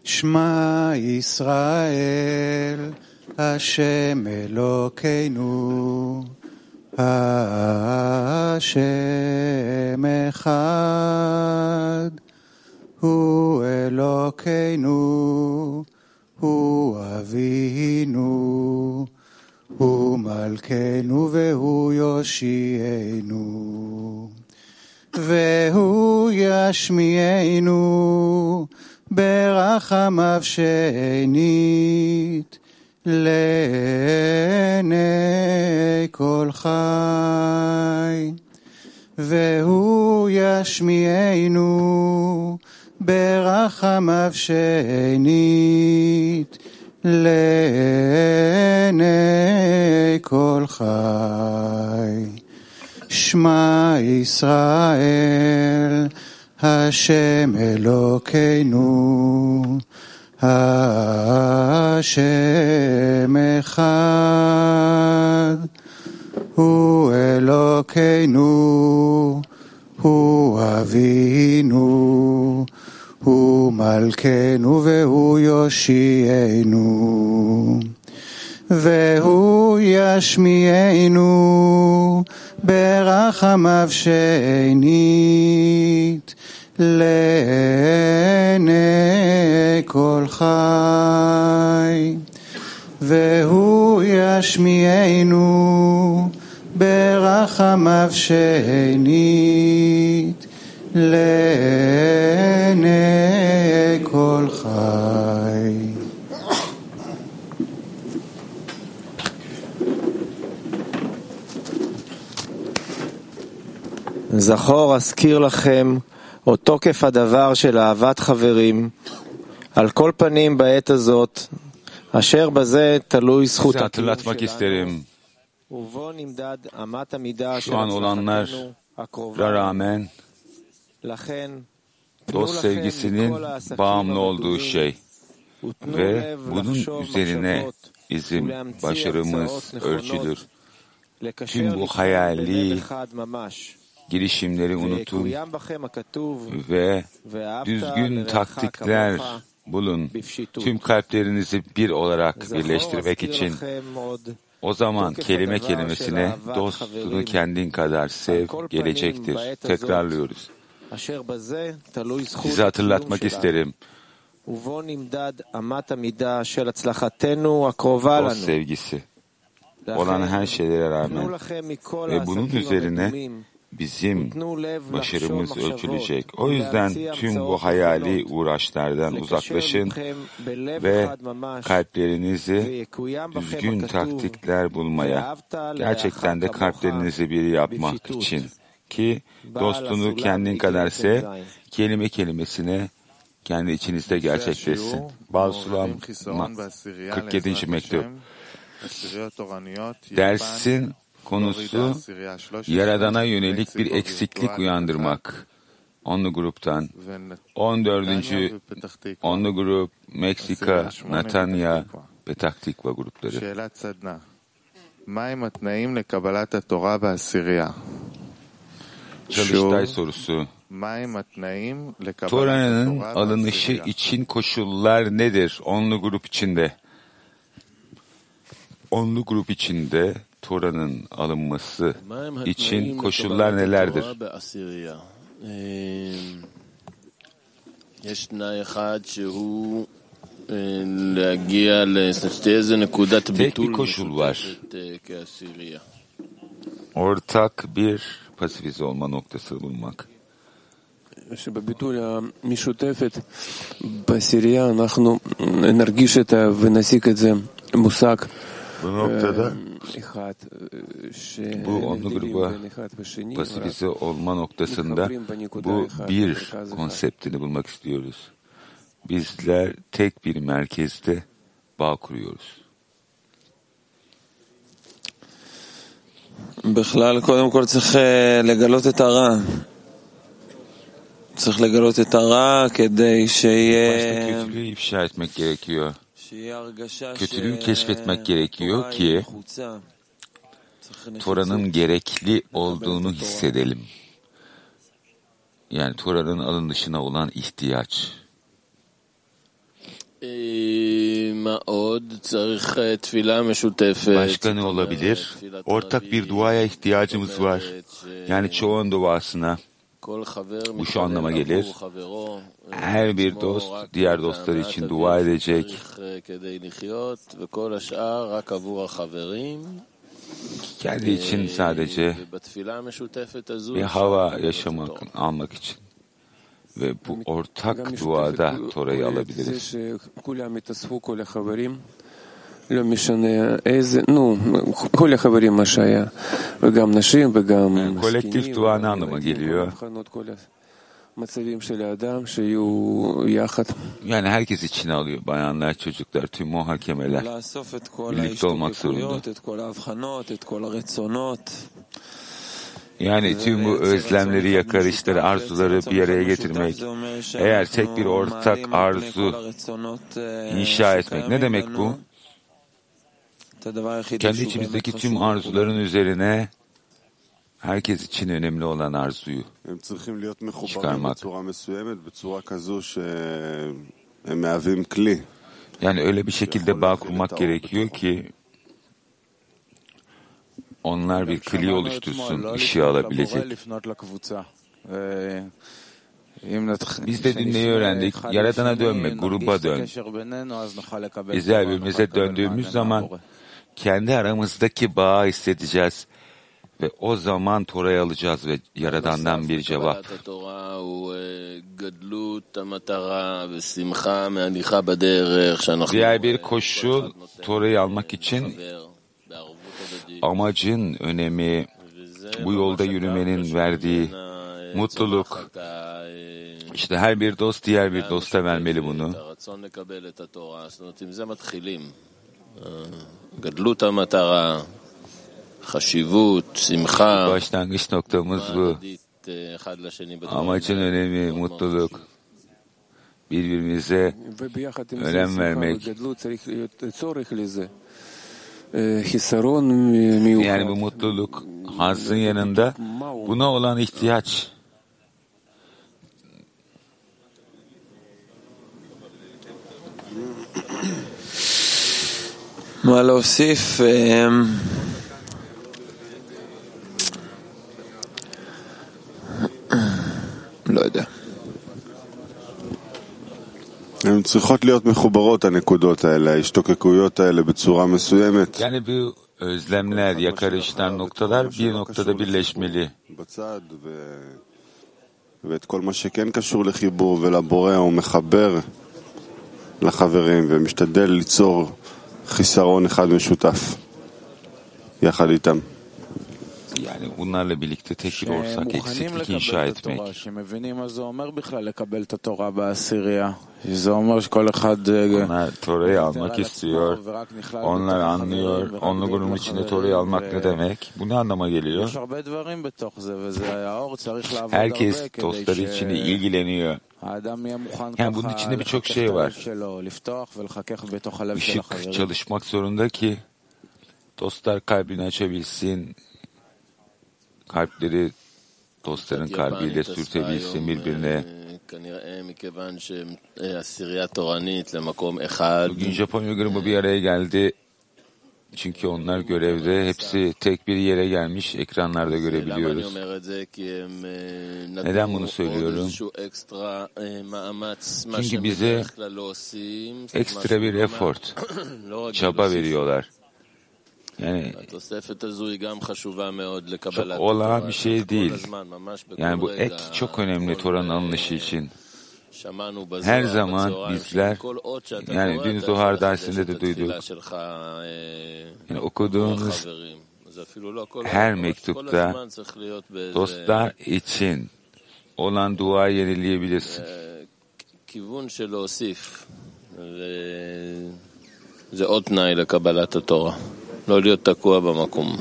Shema Yisrael, Hashem Elokeinu, Hashem Echad, Hu Elokeinu, Hu Avinu, Hu Malkeinu, Vehu Yoshienu, Vehu Yashmienu, ברחמיו שנית לעיני כל חי, והוא ישמיענו ברחמיו שנית לעיני כל חי. שמע ישראל Hashem Elokeinu, Hashem Echad, Hu Elokeinu, Hu Avinu, Hu Malkeinu, Vehu Yoshienu, Vehu Yashmi'enu, ברחמיו שנית לעיני כל חי, והוא ישמיענו ברחמיו שנית לעיני כל חי. זכור אזכיר לכם או תוקף הדבר של אהבת חברים, על כל פנים בעת הזאת, אשר בזה תלוי זכות הקיום שלנו, ובו נמדד אמת המידה של הצלחתנו הקרובה. לכן, dost sevgisinin bağımlı olduğu şey ve bunun üzerine bizim başarımız ölçülür. Tüm bu hayali girişimleri unutun ve düzgün taktikler bulun. Tüm kalplerinizi bir olarak birleştirmek için. O zaman kelime kelimesine dostunu kendin kadar sev gelecektir. Tekrarlıyoruz. Size hatırlatmak isterim. Dost sevgisi olan her şeylere rağmen ve bunun üzerine bizim başarımız ölçülecek. O yüzden tüm bu hayali uğraşlardan uzaklaşın ve kalplerinizi düzgün taktikler bulmaya, gerçekten de kalplerinizi bir yapmak için ki dostunu kendin kadar sev, kelime kelimesine kendi içinizde gerçekleşsin. Bağsulam 47. mektup. Dersin konusu Yaradan'a yönelik bir eksiklik uyandırmak. 10'lu gruptan. 14. 10'lu grup Meksika, Natanya, Petah Tikva grupları. Çalıştay sorusu. Tora'nın alınışı için koşullar nedir? 10'lu grup içinde. 10'lu grup içinde Tora'nın alınması için koşullar nelerdir? Tek bir koşul var. Ortak bir pasifize olma noktası bulmak. שבביטול המשותפת בעשירייה אנחנו נרגיש את זה ונסיק את זה מושג bu onlu gruba pasifize olma noktasında bu bir konseptini bulmak istiyoruz. Bizler tek bir merkezde bağ kuruyoruz. בכלל, קודם כל צריך לגלות את הרע. צריך לגלות את הרע כדי שיהיה... Kötülüğü ifşa etmek gerekiyor. Kötülüğü keşfetmek gerekiyor ki Tora'nın gerekli olduğunu hissedelim. Yani Tora'nın alınışına olan ihtiyaç. Başka ne olabilir? Ortak bir duaya ihtiyacımız var. Yani çoğun duasına. Bu şu anlama gelir. Her bir dost diğer dostları için dua edecek. Kendi için sadece bir hava almak için. Ve bu ortak duada Tora'yı alabiliriz. Kolektif dua ne anlama geliyor? Yani herkes içine alıyor. Bayanlar, çocuklar, tüm muhakemeler birlikte olmak zorunda. Yani tüm bu özlemleri, yakarışları, arzuları bir araya getirmek. Eğer tek bir ortak arzu inşa etmek. Ne demek bu? Kendi içimizdeki tüm arzuların üzerine herkes için önemli olan arzuyu çıkarmak. Yani öyle bir şekilde bağ kurmak gerekiyor ki onlar bir kli oluştursun, ışığı alabilecek. Biz de dinleyi öğrendik. Yaradana dönme, gruba dön. Biz birbirimize döndüğümüz zaman kendi aramızdaki bağı hissedeceğiz. Ve o zaman Tora'yı alacağız ve Yaradan'dan bir cevap. Diğer bir koşul Tora'yı almak için amacın önemi, bu yolda yürümenin verdiği mutluluk. İşte her bir dost diğer bir dosta vermeli bunu. Başlangıç noktamız bu. Amacın önemi, mutluluk. Birbirimize önem vermek. Yani bu mutluluk, hazzın yanında buna olan ihtiyaç. מה להוסיף? לא יודע. הן צריכות להיות מחוברות, הנקודות האלה, ההשתוקקויות האלה בצורה מסוימת. Yani bu özlemler, yakarışlar, noktalar bir noktada birleşmeli. בצד ואת כל מה שכן קשור לחיבור ולבורא הוא מחבר לחברים ומשתדל ליצור חיסרון אחד משותף יחד איתם. Yani bunlarla birlikte tek bir ortak eksiklik inşa etmek. Onlar Tora'yı almak istiyor. Onlar anlıyor. Onlu grubun içinde Tora'yı almak ne demek? Bu ne anlama geliyor? Herkes dostları için ilgileniyor. Yani bunun içinde birçok şey var. Işık çalışmak zorunda ki dostlar kalbini açabilsin. Kalpleri dostların kalbiyle sürtebilsin birbirine. Bugün Japonya grubu bir araya geldi. Çünkü onlar görevde. Hepsi tek bir yere gelmiş. Ekranlarda görebiliyoruz. Neden bunu söylüyorum? Çünkü bize ekstra bir effort, çaba veriyorlar. Yani çok olağan bir şey değil. Yani bu ek çok önemli Tora'nın alınışı için. Her zaman bizler, yani dün Zohar dersinde de duyduk, yani okuduğunuz her mektupta dostlar için olan duayı yenileyebilirsin. זה עוד תנאי לקבלת התורה, לא להיות תקוע במקום.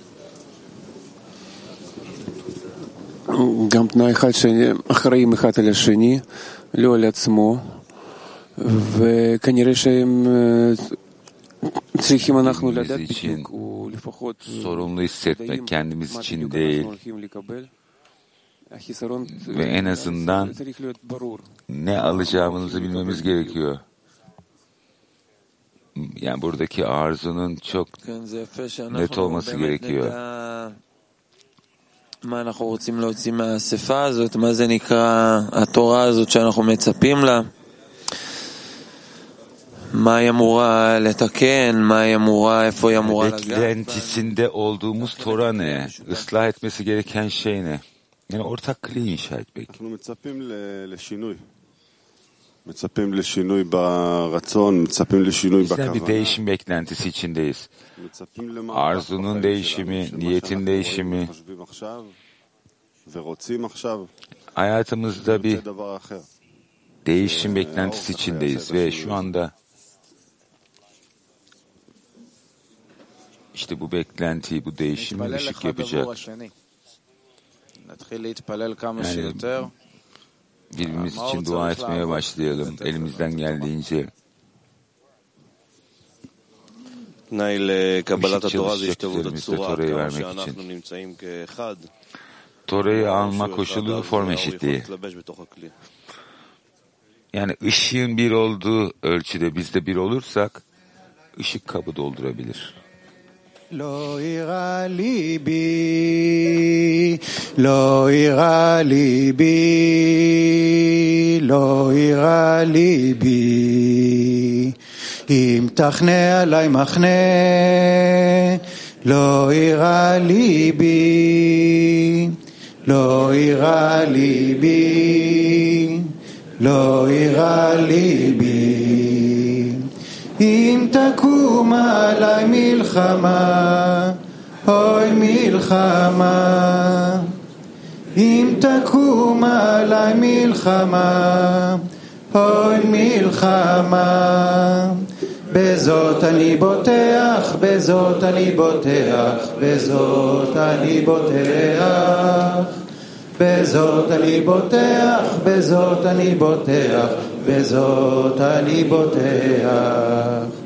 גם תנאי אחד שאחראים אחד על השני, לא על עצמו, וכנראה שהם צריכים אנחנו לדעת בדיוק, ולפחות sorumlu hissetmek kendimiz için değil ve en azından ne alacağımızı bilmemiz gerekiyor. Yani buradaki arzunun çok net olması gerekiyor. מה אנחנו רוצים להוציא מהאספה הזאת, מה זה נקרא התורה הזאת שאנחנו מצפים לה, מה היא אמורה לתקן, מה היא אמורה, איפה היא אמורה לגעת. Beklentisinde olduğumuz Tora ne? Islah etmesi gereken şey ne? Yani ortak kli inşa etmek. אנחנו מצפים לשינוי. מצפים לשינוי ברצון, מצפים לשינוי Bizler bir בכוונה. değişim beklentisi içindeyiz. Arzunun değişimi, niyetin değişimi. חושבים עכשיו ורוצים עכשיו. Hayatımızda bir זה דבר אחר. değişim beklentisi içindeyiz ve şu anda işte bu beklentiyi, bu değişimi ışık yapacak. Yani birbirimiz için dua etmeye başlayalım elimizden geldiğince. תנאי לקבלת ışık התורה זה çalışacak השתלבות üzerimizde הצורה, Tora'yı כמה vermek שאנחנו için. נמצאים כאחד. Tora'yı alma שהוא koşulu אחד, form אז הוא eşitliği. יכול להתלבש בתוך הכלי. Yani ışığın bir olduğu ölçüde biz de bir olursak ışık kabı doldurabilir. לא יראה ליבי, לא יראה ליבי, לא יראה ליבי, אם תחנה עלי מחנה, לא יראה ליבי, לא יראה ליבי, לא יראה ליבי. אם תקום עלי מלחמה, אוי מלחמה, אם תקום עלי מלחמה, אוי מלחמה, בזאת אני בוטח, בזאת אני בוטח, בזאת אני בוטח, בזאת אני בוטח, בזאת אני בוטח, בזאת אני בוטח.